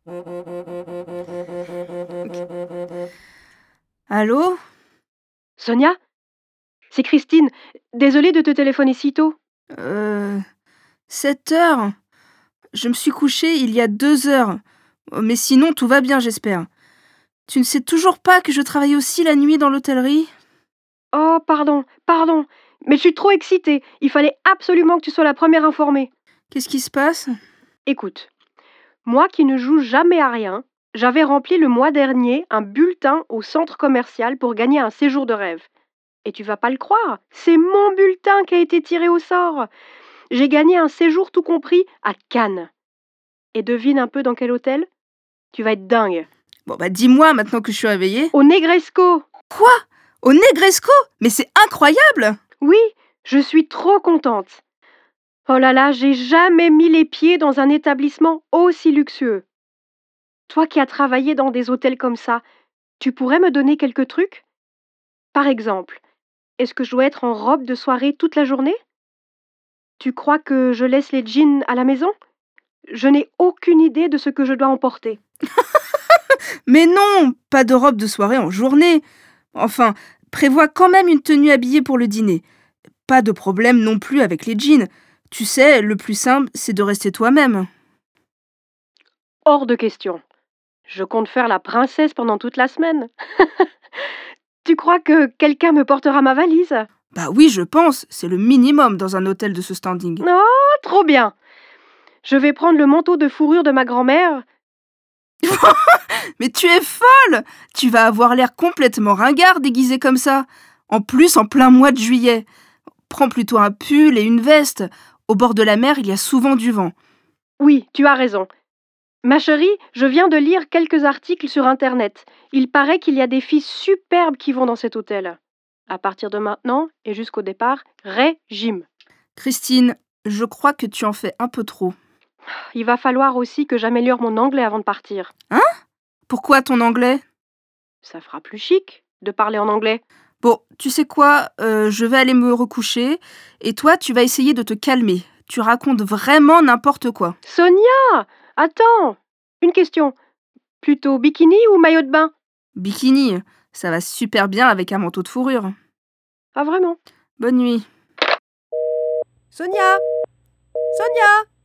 Allô? Sonia? C'est Christine. Désolée de te téléphoner si tôt. Euh, 7 heures? Je me suis couchée il y a 2 heures. Mais sinon, tout va bien, j'espère. Tu ne sais toujours pas que je travaille aussi la nuit dans l'hôtellerie? Oh, pardon. Mais je suis trop excitée. Il fallait absolument que tu sois la première informée. Qu'est-ce qui se passe? Écoute, moi qui ne joue jamais à rien, j'avais rempli le mois dernier un bulletin au centre commercial pour gagner un séjour de rêve. Et tu vas pas le croire, c'est mon bulletin qui a été tiré au sort. J'ai gagné un séjour tout compris à Cannes. Et devine un peu dans quel hôtel? Tu vas être dingue. Bon, bah dis-moi maintenant que je suis réveillée. Au Negresco. Quoi? Au Negresco? Mais c'est incroyable! Oui, je suis trop contente. Oh là là, j'ai jamais mis les pieds dans un établissement aussi luxueux. Toi qui as travaillé dans des hôtels comme ça, tu pourrais me donner quelques trucs? Par exemple, est-ce que je dois être en robe de soirée toute la journée? Tu crois que je laisse les jeans à la maison? Je n'ai aucune idée de ce que je dois emporter. Mais non, pas de robe de soirée en journée. Enfin, prévois quand même une tenue habillée pour le dîner. Pas de problème non plus avec les jeans. Tu sais, le plus simple, c'est de rester toi-même. Hors de question. Je compte faire la princesse pendant toute la semaine. Tu crois que quelqu'un me portera ma valise? Bah oui, je pense, c'est le minimum dans un hôtel de ce standing. Oh, trop bien! Je vais prendre le manteau de fourrure de ma grand-mère. Mais tu es folle! Tu vas avoir l'air complètement ringard déguisé comme ça. En plus, en plein mois de juillet. Prends plutôt un pull et une veste. Au bord de la mer, il y a souvent du vent. Oui, tu as raison. Ma chérie, je viens de lire quelques articles sur Internet. Il paraît qu'il y a des filles superbes qui vont dans cet hôtel. À partir de maintenant et jusqu'au départ, régime. Christine, je crois que tu en fais un peu trop. Il va falloir aussi que j'améliore mon anglais avant de partir. Hein? Pourquoi ton anglais? Ça fera plus chic de parler en anglais. Bon, tu sais quoi, je vais aller me recoucher, et toi, tu vas essayer de te calmer. Tu racontes vraiment n'importe quoi. Sonia! Attends! Une question. Plutôt bikini ou maillot de bain? Bikini, ça va super bien avec un manteau de fourrure. Ah vraiment? Bonne nuit. Sonia! Sonia!